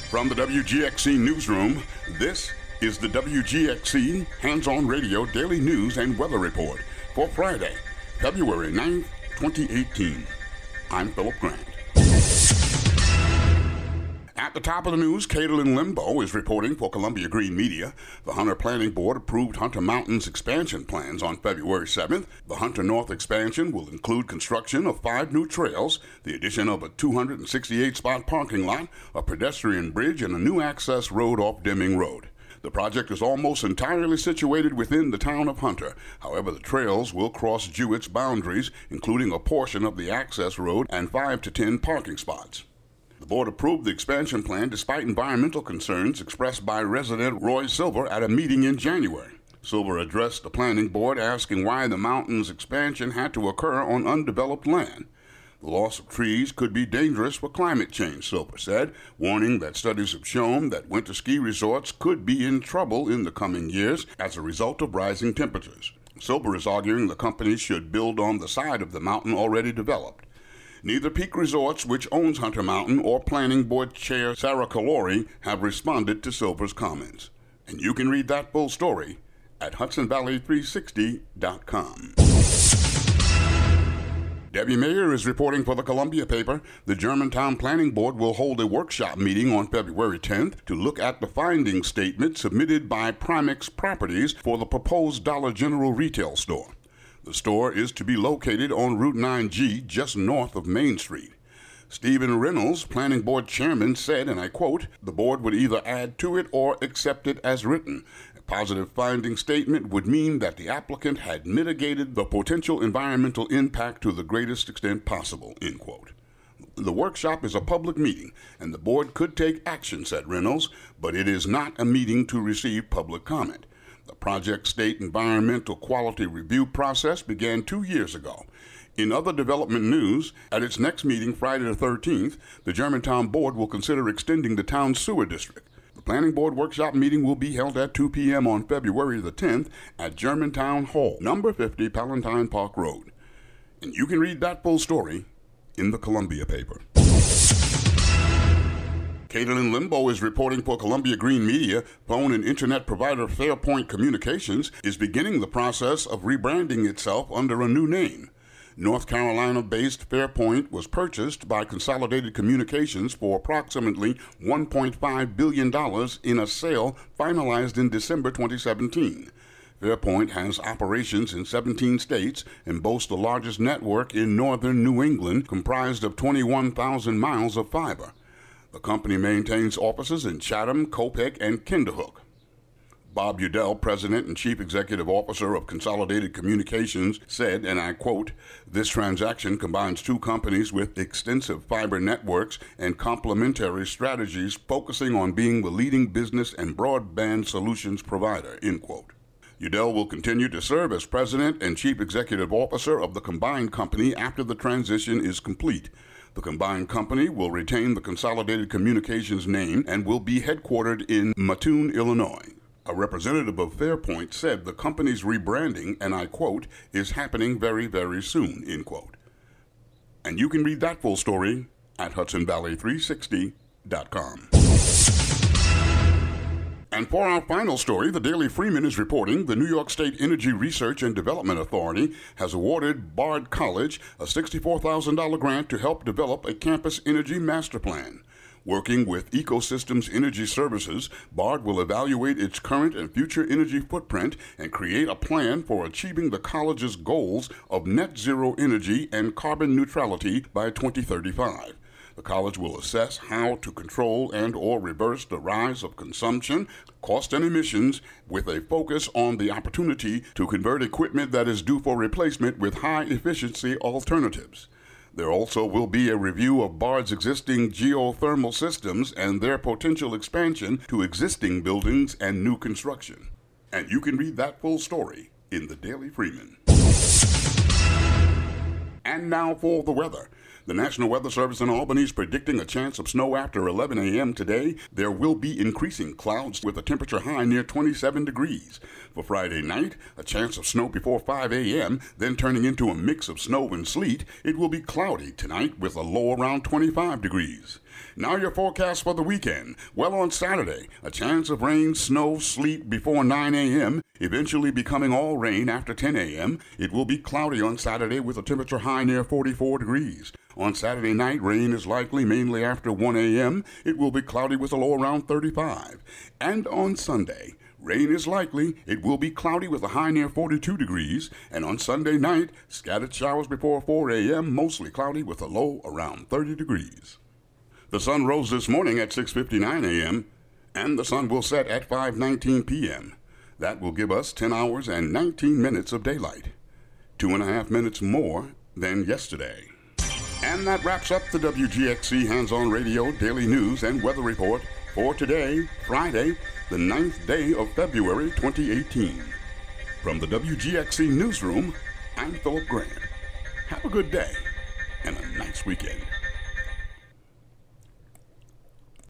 From the WGXC Newsroom, this is the WGXC Hands-On Radio Daily News and Weather Report for Friday, February 9th, 2018. I'm Philip Grant. At the top of the news, Caitlin Limbo is reporting for Columbia Green Media. The Hunter Planning Board approved Hunter Mountain's expansion plans on February 7th. The Hunter North expansion will include construction of 5 new trails, the addition of a 268-spot parking lot, a pedestrian bridge, and a new access road off Deming Road. The project is almost entirely situated within the town of Hunter. However, the trails will cross Jewett's boundaries, including a portion of the access road and 5 to 10 parking spots. The board approved the expansion plan despite environmental concerns expressed by resident Roy Silver at a meeting in January. Silver addressed the planning board asking why the mountain's expansion had to occur on undeveloped land. The loss of trees could be dangerous for climate change, Silver said, warning that studies have shown that winter ski resorts could be in trouble in the coming years as a result of rising temperatures. Silver is arguing the company should build on the side of the mountain already developed. Neither Peak Resorts, which owns Hunter Mountain, or Planning Board Chair Sarah Calori have responded to Silver's comments. And you can read that full story at HudsonValley360.com. Debbie Mayer is reporting for the Columbia paper. The Germantown Planning Board will hold a workshop meeting on February 10th to look at the finding statement submitted by Primix Properties for the proposed Dollar General retail store. The store is to be located on Route 9G, just north of Main Street. Stephen Reynolds, Planning Board Chairman, said, and I quote, "The board would either add to it or accept it as written. A positive finding statement would mean that the applicant had mitigated the potential environmental impact to the greatest extent possible," end quote. The workshop is a public meeting, and the board could take action, said Reynolds, but it is not a meeting to receive public comment. The Project State Environmental Quality Review process began 2 years ago. In other development news, at its next meeting Friday the 13th, the Germantown Board will consider extending the town's sewer district. The Planning Board workshop meeting will be held at 2 p.m. on February the 10th at Germantown Hall, number 50 Palatine Park Road. And you can read that full story in the Columbia paper. Caitlin Limbo is reporting for Columbia Green Media. Phone and internet provider Fairpoint Communications is beginning the process of rebranding itself under a new name. North Carolina-based Fairpoint was purchased by Consolidated Communications for approximately $1.5 billion in a sale finalized in December 2017. Fairpoint has operations in 17 states and boasts the largest network in northern New England, comprised of 21,000 miles of fiber. The company maintains offices in Chatham, Copec, and Kinderhook. Bob Udell, President and Chief Executive Officer of Consolidated Communications, said, and I quote, "This transaction combines two companies with extensive fiber networks and complementary strategies focusing on being the leading business and broadband solutions provider," end quote. Udell will continue to serve as President and Chief Executive Officer of the combined company after the transition is complete. The combined company will retain the Consolidated Communications name and will be headquartered in Mattoon, Illinois. A representative of Fairpoint said the company's rebranding, and I quote, "is happening very, very soon," end quote. And you can read that full story at HudsonValley360.com. And for our final story, the Daily Freeman is reporting the New York State Energy Research and Development Authority has awarded Bard College a $64,000 grant to help develop a campus energy master plan. Working with Ecosystems Energy Services, Bard will evaluate its current and future energy footprint and create a plan for achieving the college's goals of net zero energy and carbon neutrality by 2035. The college will assess how to control and or reverse the rise of consumption, cost, and emissions with a focus on the opportunity to convert equipment that is due for replacement with high-efficiency alternatives. There also will be a review of Bard's existing geothermal systems and their potential expansion to existing buildings and new construction. And you can read that full story in the Daily Freeman. And now for the weather. The National Weather Service in Albany is predicting a chance of snow after 11 a.m. today. There will be increasing clouds with a temperature high near 27 degrees. For Friday night, a chance of snow before 5 a.m., then turning into a mix of snow and sleet. It will be cloudy tonight with a low around 25 degrees. Now your forecast for the weekend. Well, on Saturday, a chance of rain, snow, sleet before 9 a.m., eventually becoming all rain after 10 a.m. It will be cloudy on Saturday with a temperature high near 44 degrees. On Saturday night, rain is likely mainly after 1 a.m. It will be cloudy with a low around 35. And on Sunday, rain is likely. It will be cloudy with a high near 42 degrees. And on Sunday night, scattered showers before 4 a.m., mostly cloudy with a low around 30 degrees. The sun rose this morning at 6:59 a.m., and the sun will set at 5:19 p.m. That will give us 10 hours and 19 minutes of daylight, 2.5 minutes more than yesterday. And that wraps up the WGXC Hands-On Radio Daily News and Weather Report for today, Friday, the 9th day of February 2018. From the WGXC Newsroom, I'm Philip Grant. Have a good day and a nice weekend.